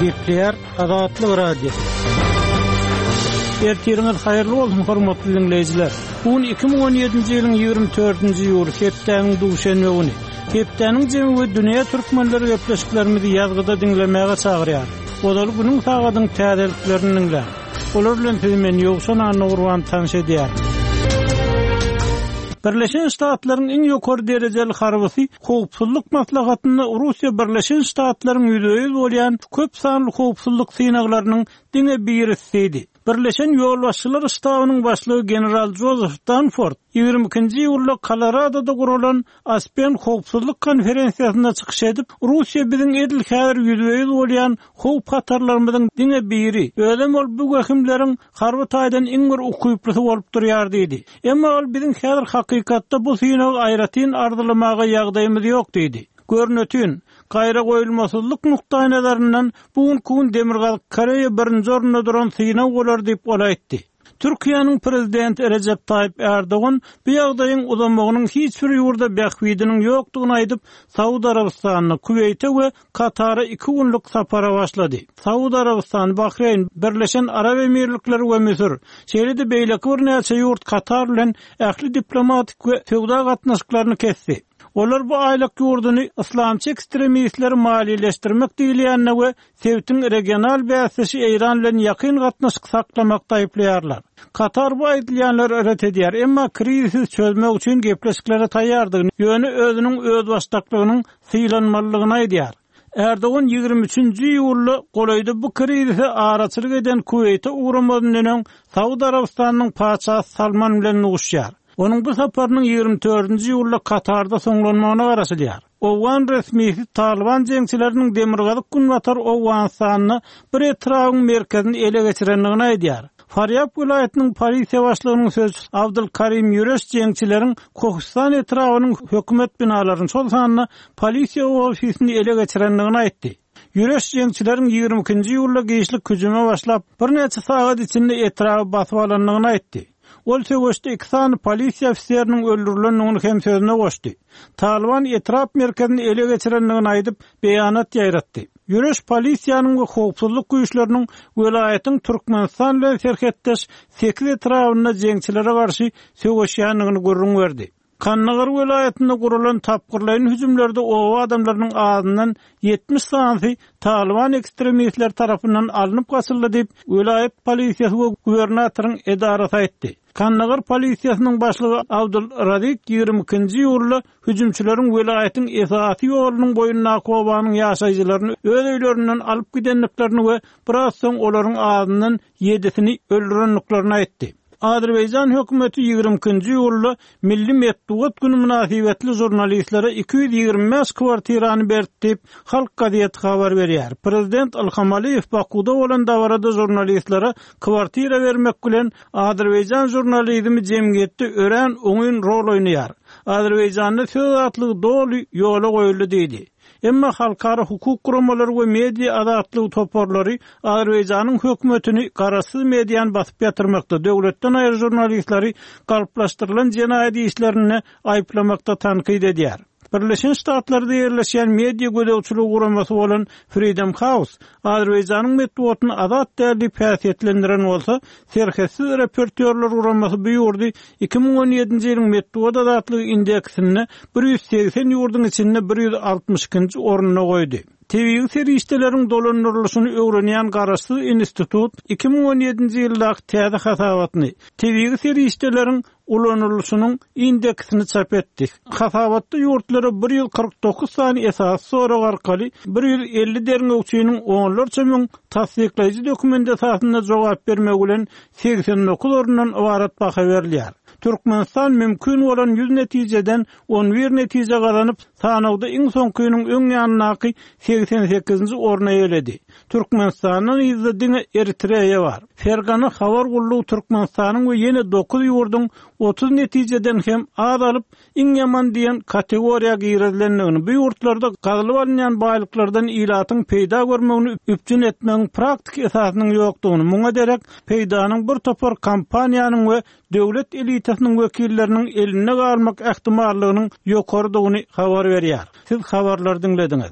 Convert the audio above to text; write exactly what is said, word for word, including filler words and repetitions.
Gepler Azatlyk Radiosu. Ertiriniz hayırlı bolsun hormatly dinleyijiler. Bugün iki bin on ýedinji ýylyň ýygrimi dördünji ýyly septemberiň duşanby güni. Septemberiň jemgy dünýä türkmenleri gepleşiklerimizi ýazgyda dinlemäge çagyrýar. Olar bunyň tagadyň täzeliklerini dinler. Olar bilen men ýoksan anurwan tanış edýär. Birleşen Ştatlaryň iň ýokary derejeli harbysy howpsuzlyk maslahatyna Russiýa Birleşen Ştatlaryň ýüzeye bolýan köp sanly howpsuzlyk synaklarynyň diňe birisi. Birleşen Ýolbaşçylar Ştabynyň başlygy general Joseph Dunford ýygrimi ikinji ýylda Koloradoda gurulan Aspen howpsuzlyk konferensiýasyna çykyş edip, Russiýa biziň edil häzir ýüzeye bolýan howp hatarlarymyzyň diňe biri. Ödem ol bu gähimleriň harby taýdan iň bir ukyplusy bolup durýar diýdi. Emma ol biziň häzir hakykatda bu synagy aýratyn ardylamaga ýagdaýymyz ýok diýdi. Görnötün gaýra goýulmasızlyk nukdaý nazaryndan bugunky gün Demirgazyk Koreýa birinji orunda duran syna bolar diýip bolaytdy. Türkiýanyň prezidenti Recep Tayyip Erdogan bu ýagdaýyň uzanmagynyň hiç bir ýurda bähwidiniň ýokdugyny aýdyp, Saudi Arabistanyna, Kuweyte we Katara iki günlük sapara başlady. Saudi Arabistan, Bahreyn, Birleşen Arab Emirlikleri we Misir şeýle-de beýleki bir näçe ýurt Katar bilen ähli diplomatik we sowda gatnaşyklaryny kesdi. Olar bu aýlyk ýurduny islamçy ekstremistler maliýeleşdirmek diýilýänine we Sewtiň regional bäsişi Eýran bilen ýakyn gatnaşyk saklamakda aýplaýarlar. Katar bu aýdylýanlar öret edýär, emma krizisi çözmek üçin gepleşiklere taýýardygyny, ýöne özüniň öz başdaklygynyň syýlanmalygyny aýdýar. Erdogan ýygrimi üçinji ýylda golaydy bu krizisi araçylyk eden Kuweyte ugramadynyň Saudi Arabistanynyň paçasy Salman bilen nuguşýar. Onun bu saparynyň ýygrimi dördünji ýylda Katarda soňlanmagyna garaşylýar. Owgan resmisi Taliban jeňçileriniň Demirgazyk günbatar Owganistanyny bir etrawyň merkezini ele geçirenligini aýdýar. Faryab vilayatynyň polisiýa başlygynyň sözçüsü Abdulkarim Ýüreş jeňçileriň Kohustan etrawynyň hökümet binalaryny solsanyny polisiýa ofisini ele geçirenligini aýtdy. Ýüreş jeňçileriň ýygrimi ikinji ýylda giýişlik hüjüme başlap bir neçe sagat içinde etrawy basyp alanlygyny aýtdy. Ol söwüşde iki sany polisiýa ofiseriniň öldürilenligini hem sözüne goşdy. Taliban etrap merkezini ele geçirenligini aýdyp beýanat ýaýratdy. Ýüreş polisiýanyň we howpsuzlyk güýçleriniň welaýatyň Türkmenistan bilen serhetdeş sekiz etrawyna jeňçilere garşy söwüşýänligini görüň berdi. Kannagar welaýatynda gurulan tapgyrlaýan hüjümlerde o adamlarynyň ağzyndan yetmiş sansy Taliban ekstremistler tarapyndan alınıp gaçyldy diýip welaýat polisiýasy we gubernatoriň edarasy aýtdy. Kannagar polisiýasynyň başlygy Abdul Razik ýygrimi ikinji ýylda hüjümçüleriň welaýatyň esasy ýolunyň boýundan kowanyň ýaşaýjylaryny öz öýlerinden alyp gidenliklerini we biraz soň olaryň ağzyndan yedisini öldürenliklerini aýtdy. Azerbaýjan hökümeti ýygrimi ikinji ýylda milli medeniýet güni münasibetli jurnalistlere iki yüz ýygrimi beş kwartirany berdi diýip Halk gazetesi habar berýär. Prezident Ilham Aliýew Bakuda bolan dawarada jurnalistlere kwartira bermek bilen Azerbaýjan jurnalizmi jemgyýetde ören oňyn rol oýnaýar. Azerbaýjanda söz atlygy doly ýola goýuldy diýdi. Emma halkara hukuk guramalary we media azatlygy toparlary Azerbaýjanyň hökümetini garaşsyz mediýany basyp ýatyrmakda, döwletden aýry jurnalistleri galplaşdyrylan jenaýat işlerini aýplamakda tanqid edýär. Birleşen Ştatlarda ýerleşen media gödäwçiligi guramasy bolan Freedom House, Azerbaýjanyň medeniýetini azat däli päsiýetlendiren bolsa, serhetsiz reportyorlar guramasy bu ýurdy iki bin on ýedinji ýylyň medeniýet azatlygy indeksini bir yüz seksen ýurdun içinde bir yüz altmış ikinji orunyna goýdy. T V serişdeleriň dolanýarlyşyny öwrenýän garaşsyz institut iki bin on ýedinji ýylda täze hasabatyny T V serişdeleriň ulanýarlyşynyň indeksini çap etdi. Hasabatda ýurtlara bir yüz kırk dokuz sany esas sorak arkaly bir yüz elli derňewçiniň onlarça müň tasdikleýici dokument esasyna jogap bermek bilen seksen dokuz orundan ibarat baha berilýär. Türkmenistan mümkün bolan yüz netijeden on bir netije gazanyp sanawda iň soňkynyň öň ýanynaky seksen sekizinji oruna ýeledi. Türkmenistanyň ýyzdyňy Eritreýa bar. Fergana habar gullugy Türkmenistanyň we ýene dokuz ýurdun otuz netijeden hem az alyp iň ýaman diýen kategoriýaga girelenligini, bu ýurtlarda gazylyp alynýan baýlyklardan ilatyň peýda görmegini üpjün etmegiň praktik esasynyň ýokdugyny, muňa derek peýdanyň bir topar kampaniýanyň we döwlet elitasynyň wekilleriniň eline galmak ähtimallygynyň ýokardygyny habar berýär. Siz habarlar dinlediňiz.